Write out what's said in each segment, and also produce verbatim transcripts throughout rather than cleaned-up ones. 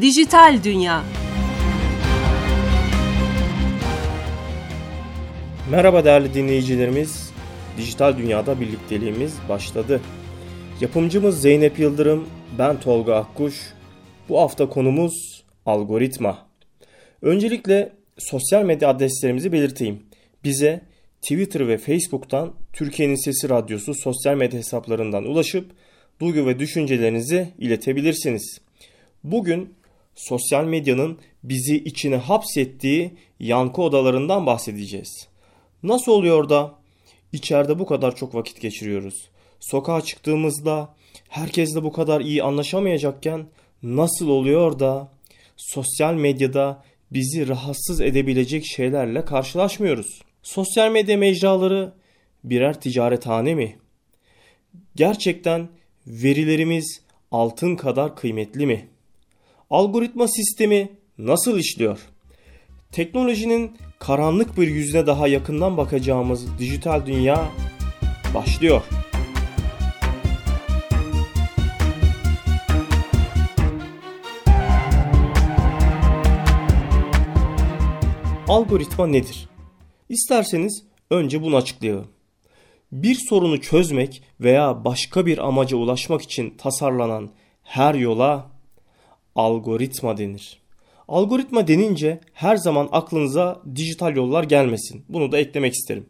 Dijital Dünya. Merhaba değerli dinleyicilerimiz. Dijital Dünya'da birlikteliğimiz başladı. Yapımcımız Zeynep Yıldırım, ben Tolga Akkuş. Bu hafta konumuz algoritma. Öncelikle sosyal medya adreslerimizi belirteyim. Bize Twitter ve Facebook'tan Türkiye'nin Sesi Radyosu sosyal medya hesaplarından ulaşıp duygu ve düşüncelerinizi iletebilirsiniz. Bugün sosyal medyanın bizi içine hapsettiği yankı odalarından bahsedeceğiz. Nasıl oluyor da içeride bu kadar çok vakit geçiriyoruz? Sokağa çıktığımızda herkesle bu kadar iyi anlaşamayacakken nasıl oluyor da sosyal medyada bizi rahatsız edebilecek şeylerle karşılaşmıyoruz? Sosyal medya mecraları birer ticarethane mi? Gerçekten verilerimiz altın kadar kıymetli mi? Algoritma sistemi nasıl işliyor? Teknolojinin karanlık bir yüzüne daha yakından bakacağımız dijital dünya başlıyor. Algoritma nedir? İsterseniz önce bunu açıklayalım. Bir sorunu çözmek veya başka bir amaca ulaşmak için tasarlanan her yola algoritma denir. Algoritma denince her zaman aklınıza dijital yollar gelmesin. Bunu da eklemek isterim.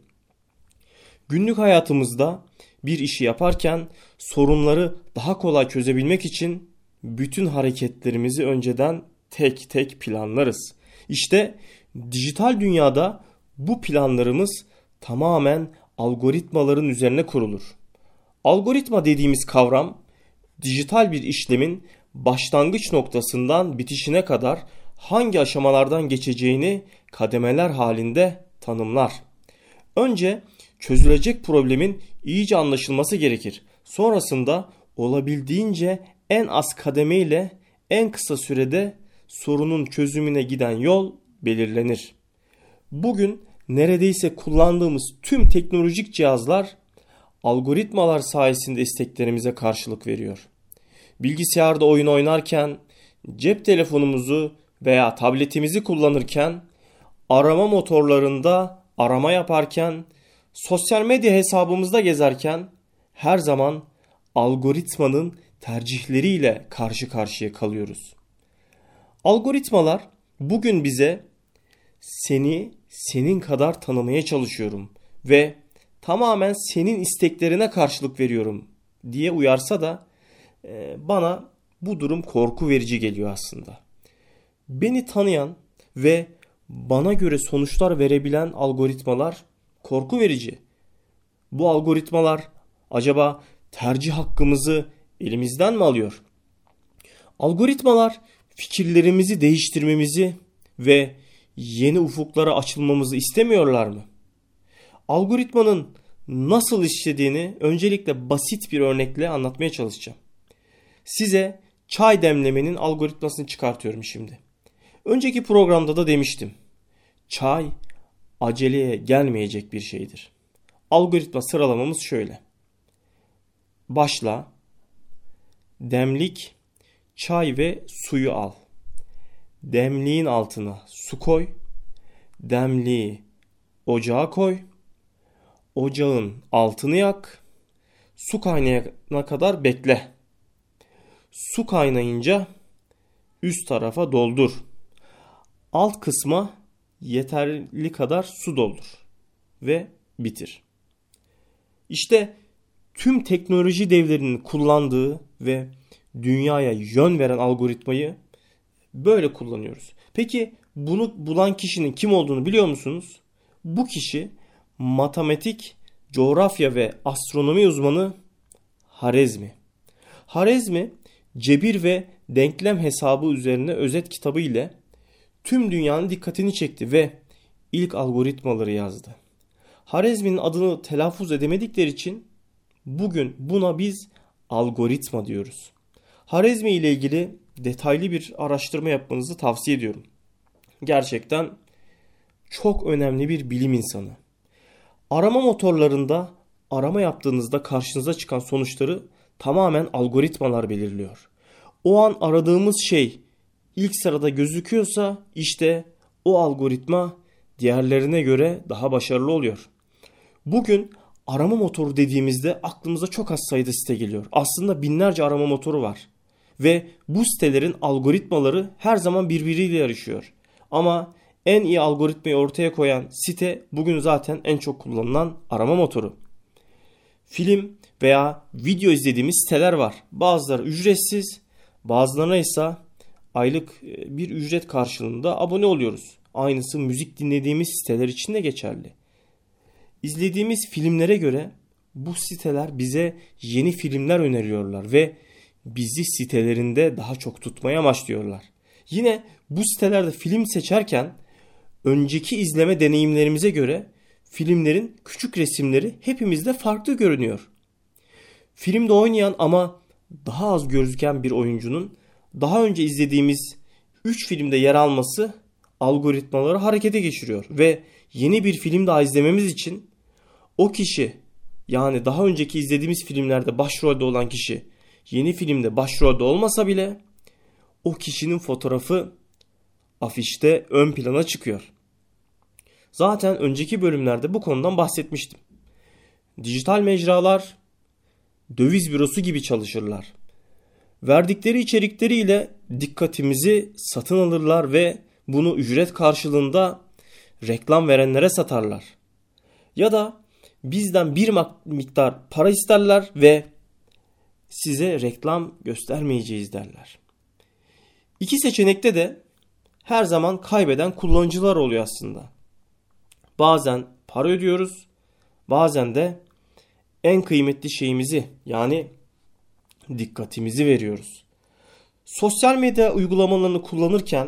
Günlük hayatımızda bir işi yaparken sorunları daha kolay çözebilmek için bütün hareketlerimizi önceden tek tek planlarız. İşte dijital dünyada bu planlarımız tamamen algoritmaların üzerine kurulur. Algoritma dediğimiz kavram dijital bir işlemin başlangıç noktasından bitişine kadar hangi aşamalardan geçeceğini kademeler halinde tanımlar. Önce çözülecek problemin iyice anlaşılması gerekir. Sonrasında olabildiğince en az kademe ile en kısa sürede sorunun çözümüne giden yol belirlenir. Bugün neredeyse kullandığımız tüm teknolojik cihazlar algoritmalar sayesinde isteklerimize karşılık veriyor. Bilgisayarda oyun oynarken, cep telefonumuzu veya tabletimizi kullanırken, arama motorlarında arama yaparken, sosyal medya hesabımızda gezerken her zaman algoritmanın tercihleriyle karşı karşıya kalıyoruz. Algoritmalar bugün bize seni senin kadar tanımaya çalışıyorum ve tamamen senin isteklerine karşılık veriyorum diye uyarsa da e, bana bu durum korku verici geliyor aslında. Beni tanıyan ve bana göre sonuçlar verebilen algoritmalar korku verici. Bu algoritmalar acaba tercih hakkımızı elimizden mi alıyor? Algoritmalar fikirlerimizi değiştirmemizi ve yeni ufuklara açılmamızı istemiyorlar mı? Algoritmanın nasıl işlediğini öncelikle basit bir örnekle anlatmaya çalışacağım. Size çay demlemenin algoritmasını çıkartıyorum şimdi. Önceki programda da demiştim. Çay aceleye gelmeyecek bir şeydir. Algoritma sıralamamız şöyle. Başla, demlik, çay ve suyu al. Demliğin altına su koy. Demliği ocağa koy. Ocağın altını yak. Su kaynayana kadar bekle. Su kaynayınca üst tarafa doldur. Alt kısma yeterli kadar su doldur ve bitir. İşte tüm teknoloji devlerinin kullandığı ve dünyaya yön veren algoritmayı böyle kullanıyoruz. Peki bunu bulan kişinin kim olduğunu biliyor musunuz? Bu kişi matematik, coğrafya ve astronomi uzmanı Harizmi. Harizmi cebir ve denklem hesabı üzerine özet kitabı ile tüm dünyanın dikkatini çekti ve ilk algoritmaları yazdı. Harizmi'nin adını telaffuz edemedikleri için bugün buna biz algoritma diyoruz. Harizmi ile ilgili detaylı bir araştırma yapmanızı tavsiye ediyorum. Gerçekten çok önemli bir bilim insanı. Arama motorlarında arama yaptığınızda karşınıza çıkan sonuçları tamamen algoritmalar belirliyor. O an aradığımız şey ilk sırada gözüküyorsa işte o algoritma diğerlerine göre daha başarılı oluyor. Bugün arama motoru dediğimizde aklımıza çok az sayıda site geliyor. Aslında binlerce arama motoru var. Ve bu sitelerin algoritmaları her zaman birbiriyle yarışıyor. Ama en iyi algoritmayı ortaya koyan site bugün zaten en çok kullanılan arama motoru. Film veya video izlediğimiz siteler var. Bazıları ücretsiz, bazılarına ise aylık bir ücret karşılığında abone oluyoruz. Aynısı müzik dinlediğimiz siteler için de geçerli. İzlediğimiz filmlere göre bu siteler bize yeni filmler öneriyorlar ve bizi sitelerinde daha çok tutmaya amaçlıyorlar. Yine bu sitelerde film seçerken önceki izleme deneyimlerimize göre filmlerin küçük resimleri hepimizde farklı görünüyor. Filmde oynayan ama daha az gözüken bir oyuncunun daha önce izlediğimiz üç filmde yer alması algoritmaları harekete geçiriyor ve yeni bir film daha izlememiz için o kişi, yani daha önceki izlediğimiz filmlerde başrolde olan kişi yeni filmde başrolde olmasa bile o kişinin fotoğrafı afişte ön plana çıkıyor. Zaten önceki bölümlerde bu konudan bahsetmiştim. Dijital mecralar döviz bürosu gibi çalışırlar. Verdikleri içerikleriyle dikkatimizi satın alırlar ve bunu ücret karşılığında reklam verenlere satarlar. Ya da bizden bir miktar para isterler ve size reklam göstermeyeceğiz derler. İki seçenekte de her zaman kaybeden kullanıcılar oluyor aslında. Bazen para ödüyoruz, bazen de en kıymetli şeyimizi, yani dikkatimizi veriyoruz. Sosyal medya uygulamalarını kullanırken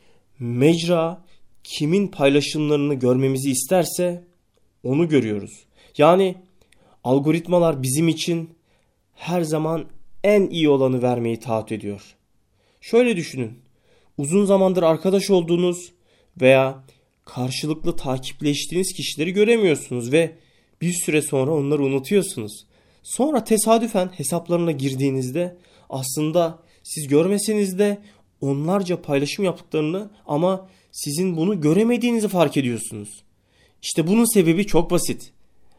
mecra kimin paylaşımlarını görmemizi isterse onu görüyoruz. Yani algoritmalar bizim için her zaman en iyi olanı vermeyi taahhüt ediyor. Şöyle düşünün. Uzun zamandır arkadaş olduğunuz veya karşılıklı takipleştiğiniz kişileri göremiyorsunuz ve bir süre sonra onları unutuyorsunuz. Sonra tesadüfen hesaplarına girdiğinizde aslında siz görmeseniz de onlarca paylaşım yaptıklarını ama sizin bunu göremediğinizi fark ediyorsunuz. İşte bunun sebebi çok basit.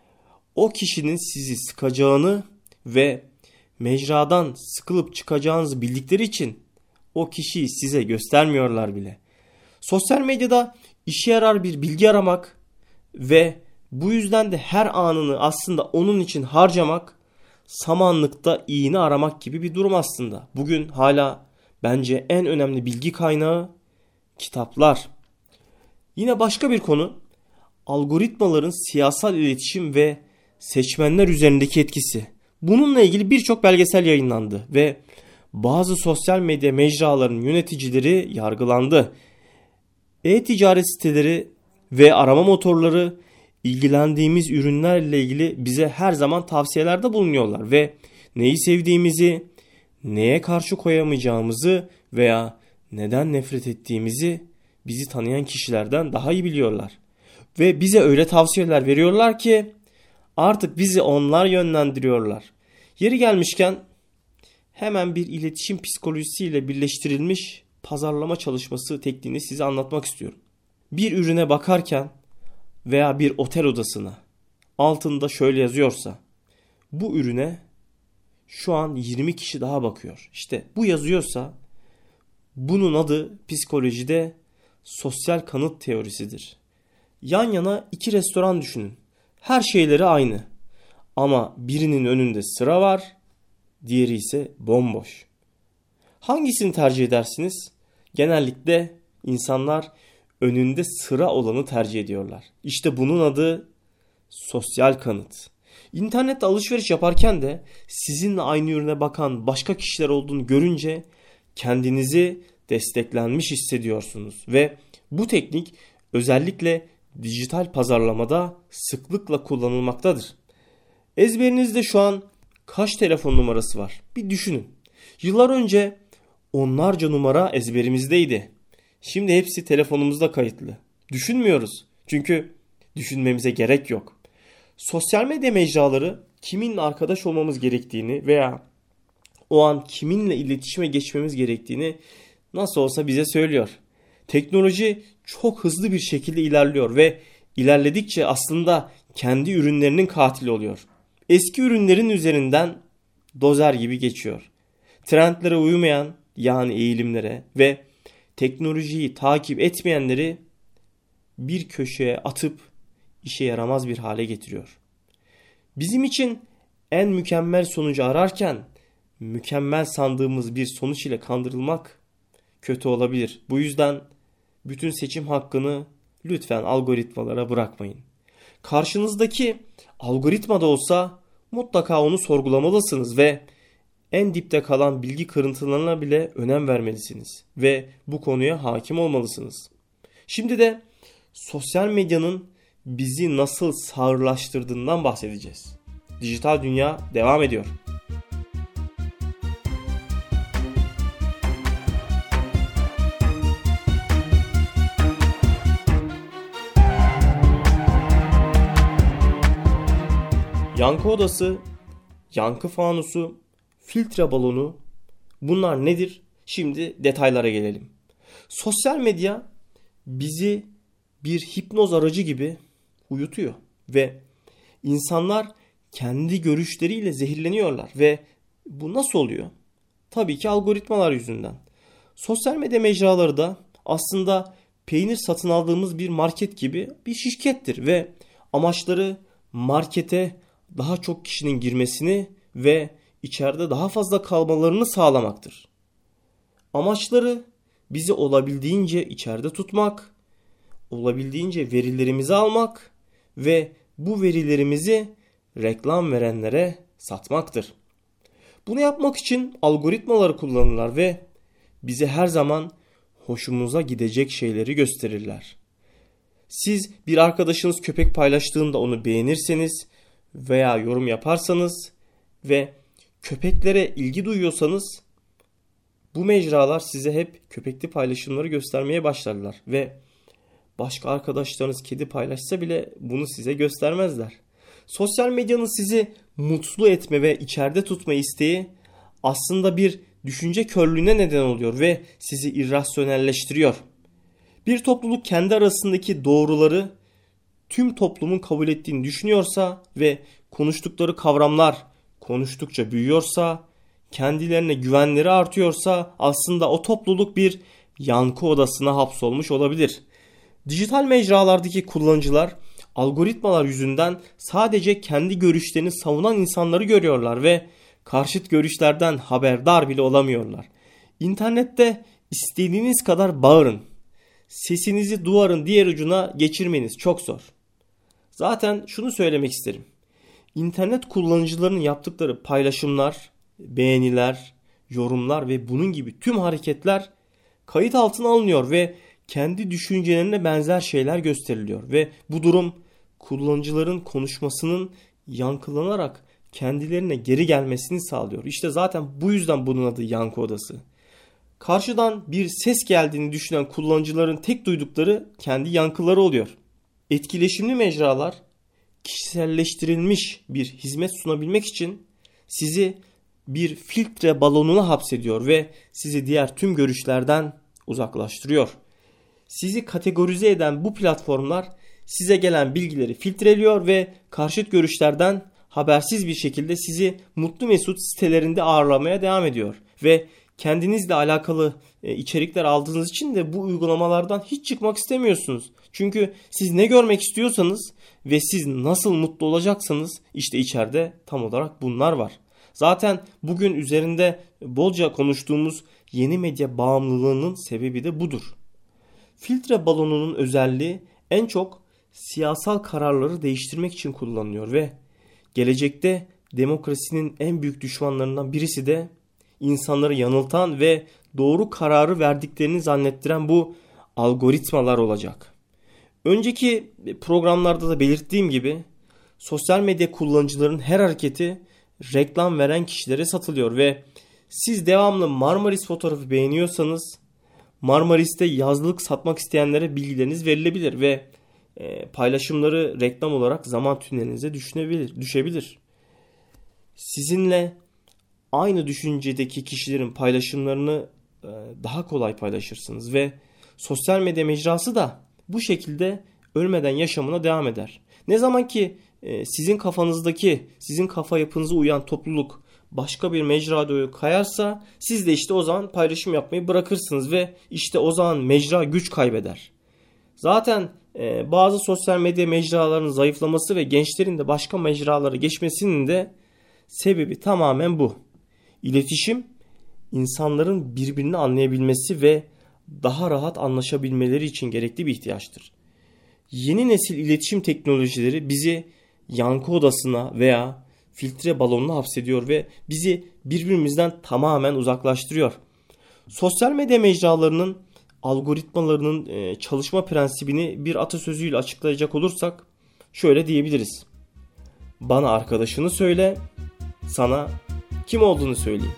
O kişinin sizi sıkacağını ve mecradan sıkılıp çıkacağınızı bildikleri için o kişiyi size göstermiyorlar bile. Sosyal medyada işe yarar bir bilgi aramak ve bu yüzden de her anını aslında onun için harcamak samanlıkta iğne aramak gibi bir durum aslında. Bugün hala bence en önemli bilgi kaynağı kitaplar. Yine başka bir konu, algoritmaların siyasal iletişim ve seçmenler üzerindeki etkisi. Bununla ilgili birçok belgesel yayınlandı ve bazı sosyal medya mecralarının yöneticileri yargılandı. E-ticaret siteleri ve arama motorları ilgilendiğimiz ürünlerle ilgili bize her zaman tavsiyelerde bulunuyorlar ve neyi sevdiğimizi, neye karşı koyamayacağımızı veya neden nefret ettiğimizi bizi tanıyan kişilerden daha iyi biliyorlar. Ve bize öyle tavsiyeler veriyorlar ki artık bizi onlar yönlendiriyorlar. Yeri gelmişken hemen bir iletişim psikolojisiyle birleştirilmiş pazarlama çalışması tekniğini size anlatmak istiyorum. Bir ürüne bakarken veya bir otel odasına altında şöyle yazıyorsa bu ürüne şu an yirmi kişi daha bakıyor. İşte bu yazıyorsa bunun adı psikolojide sosyal kanıt teorisidir. Yan yana iki restoran düşünün. Her şeyleri aynı. Ama birinin önünde sıra var, diğeri ise bomboş. Hangisini tercih edersiniz? Genellikle insanlar önünde sıra olanı tercih ediyorlar. İşte bunun adı sosyal kanıt. İnternette alışveriş yaparken de sizinle aynı ürüne bakan başka kişiler olduğunu görünce kendinizi desteklenmiş hissediyorsunuz. Ve bu teknik özellikle dijital pazarlamada sıklıkla kullanılmaktadır. Ezberinizde şu an kaç telefon numarası var? Bir düşünün. Yıllar önce onlarca numara ezberimizdeydi. Şimdi hepsi telefonumuzda kayıtlı. Düşünmüyoruz. Çünkü düşünmemize gerek yok. Sosyal medya mecraları kiminle arkadaş olmamız gerektiğini veya o an kiminle iletişime geçmemiz gerektiğini nasıl olsa bize söylüyor. Teknoloji çok hızlı bir şekilde ilerliyor ve ilerledikçe aslında kendi ürünlerinin katili oluyor. Eski ürünlerin üzerinden dozer gibi geçiyor. Trendlere uymayan, yani eğilimlere ve teknolojiyi takip etmeyenleri bir köşeye atıp işe yaramaz bir hale getiriyor. Bizim için en mükemmel sonucu ararken mükemmel sandığımız bir sonuç ile kandırılmak kötü olabilir. Bu yüzden bütün seçim hakkını lütfen algoritmalara bırakmayın. Karşınızdaki algoritma da olsa mutlaka onu sorgulamalısınız ve en dipte kalan bilgi kırıntılarına bile önem vermelisiniz ve bu konuya hakim olmalısınız. Şimdi de sosyal medyanın bizi nasıl sağırlaştırdığından bahsedeceğiz. Dijital dünya devam ediyor. Yankı odası, yankı fanusu, filtre balonu, bunlar nedir? Şimdi detaylara gelelim. Sosyal medya bizi bir hipnoz aracı gibi uyutuyor ve insanlar kendi görüşleriyle zehirleniyorlar ve bu nasıl oluyor? Tabii ki algoritmalar yüzünden. Sosyal medya mecraları da aslında peynir satın aldığımız bir market gibi bir şirkettir ve amaçları markete daha çok kişinin girmesini ve içeride daha fazla kalmalarını sağlamaktır. Amaçları bizi olabildiğince içeride tutmak, olabildiğince verilerimizi almak ve bu verilerimizi reklam verenlere satmaktır. Bunu yapmak için algoritmaları kullanırlar ve bize her zaman hoşumuza gidecek şeyleri gösterirler. Siz bir arkadaşınız köpek paylaştığında onu beğenirseniz veya yorum yaparsanız ve köpeklere ilgi duyuyorsanız bu mecralar size hep köpekli paylaşımları göstermeye başlarlar ve başka arkadaşlarınız kedi paylaşsa bile bunu size göstermezler. Sosyal medyanın sizi mutlu etme ve içeride tutma isteği aslında bir düşünce körlüğüne neden oluyor ve sizi irrasyonelleştiriyor. Bir topluluk kendi arasındaki doğruları tüm toplumun kabul ettiğini düşünüyorsa ve konuştukları kavramlar konuştukça büyüyorsa, kendilerine güvenleri artıyorsa aslında o topluluk bir yankı odasına hapsolmuş olabilir. Dijital mecralardaki kullanıcılar algoritmalar yüzünden sadece kendi görüşlerini savunan insanları görüyorlar ve karşıt görüşlerden haberdar bile olamıyorlar. İnternette istediğiniz kadar bağırın. Sesinizi duvarın diğer ucuna geçirmeniz çok zor. Zaten şunu söylemek isterim. İnternet kullanıcılarının yaptıkları paylaşımlar, beğeniler, yorumlar ve bunun gibi tüm hareketler kayıt altına alınıyor ve kendi düşüncelerine benzer şeyler gösteriliyor ve bu durum kullanıcıların konuşmasının yankılanarak kendilerine geri gelmesini sağlıyor. İşte zaten bu yüzden bunun adı yankı odası. Karşıdan bir ses geldiğini düşünen kullanıcıların tek duydukları kendi yankıları oluyor. Etkileşimli mecralar kişiselleştirilmiş bir hizmet sunabilmek için sizi bir filtre balonuna hapsediyor ve sizi diğer tüm görüşlerden uzaklaştırıyor. Sizi kategorize eden bu platformlar size gelen bilgileri filtreliyor ve karşıt görüşlerden habersiz bir şekilde sizi mutlu mesut sitelerinde ağırlamaya devam ediyor. Ve kendinizle alakalı içerikler aldığınız için de bu uygulamalardan hiç çıkmak istemiyorsunuz. Çünkü siz ne görmek istiyorsanız ve siz nasıl mutlu olacaksanız işte içeride tam olarak bunlar var. Zaten bugün üzerinde bolca konuştuğumuz yeni medya bağımlılığının sebebi de budur. Filtre balonunun özelliği en çok siyasal kararları değiştirmek için kullanılıyor ve gelecekte demokrasinin en büyük düşmanlarından birisi de insanları yanıltan ve doğru kararı verdiklerini zannettiren bu algoritmalar olacak. Önceki programlarda da belirttiğim gibi sosyal medya kullanıcılarının her hareketi reklam veren kişilere satılıyor ve siz devamlı Marmaris fotoğrafı beğeniyorsanız Marmaris'te yazlık satmak isteyenlere bilgileriniz verilebilir ve paylaşımları reklam olarak zaman tünelinize düşünebilir, düşebilir. Sizinle aynı düşüncedeki kişilerin paylaşımlarını daha kolay paylaşırsınız ve sosyal medya mecrası da bu şekilde ölmeden yaşamına devam eder. Ne zaman ki sizin kafanızdaki, sizin kafa yapınıza uyan topluluk başka bir mecrada kayarsa siz de işte o zaman paylaşım yapmayı bırakırsınız ve işte o zaman mecra güç kaybeder. Zaten e, bazı sosyal medya mecralarının zayıflaması ve gençlerin de başka mecralara geçmesinin de sebebi tamamen bu. İletişim, insanların birbirini anlayabilmesi ve daha rahat anlaşabilmeleri için gerekli bir ihtiyaçtır. Yeni nesil iletişim teknolojileri bizi yankı odasına veya filtre balonuna hapsediyor ve bizi birbirimizden tamamen uzaklaştırıyor. Sosyal medya mecralarının algoritmalarının çalışma prensibini bir atasözüyle açıklayacak olursak şöyle diyebiliriz. Bana arkadaşını söyle, sana kim olduğunu söyleyeyim.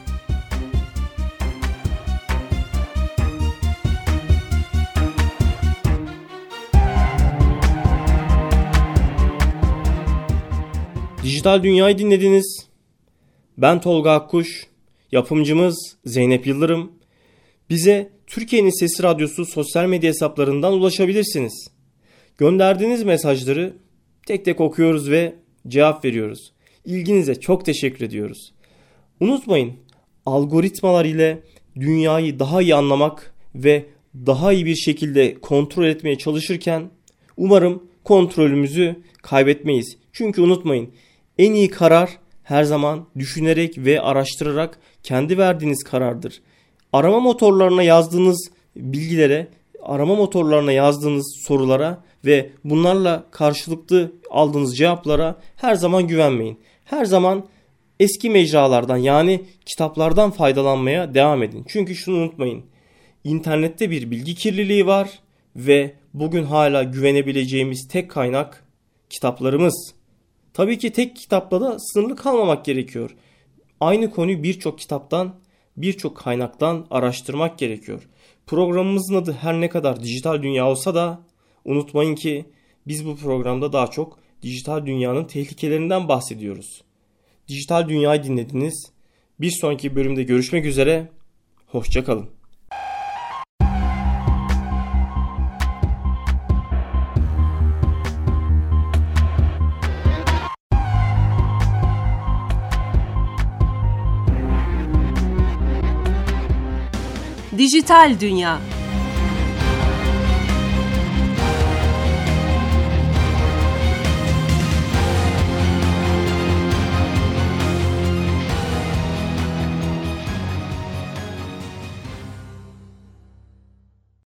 Dijital Dünya'yı dinlediniz. Ben Tolga Akkuş, yapımcımız Zeynep Yıldırım. Bize Türkiye'nin Sesi Radyosu sosyal medya hesaplarından ulaşabilirsiniz. Gönderdiğiniz mesajları tek tek okuyoruz ve cevap veriyoruz. İlginize çok teşekkür ediyoruz. Unutmayın, algoritmalar ile dünyayı daha iyi anlamak ve daha iyi bir şekilde kontrol etmeye çalışırken umarım kontrolümüzü kaybetmeyiz. Çünkü unutmayın, en iyi karar her zaman düşünerek ve araştırarak kendi verdiğiniz karardır. Arama motorlarına yazdığınız bilgilere, arama motorlarına yazdığınız sorulara ve bunlarla karşılıklı aldığınız cevaplara her zaman güvenmeyin. Her zaman eski mecralardan, yani kitaplardan faydalanmaya devam edin. Çünkü şunu unutmayın, internette bir bilgi kirliliği var ve bugün hala güvenebileceğimiz tek kaynak kitaplarımız. Tabii ki tek kitapla da sınırlı kalmamak gerekiyor. Aynı konuyu birçok kitaptan, birçok kaynaktan araştırmak gerekiyor. Programımızın adı her ne kadar Dijital Dünya olsa da unutmayın ki biz bu programda daha çok dijital dünyanın tehlikelerinden bahsediyoruz. Dijital Dünya'yı dinlediniz. Bir sonraki bölümde görüşmek üzere. Hoşça kalın. Dijital Dünya.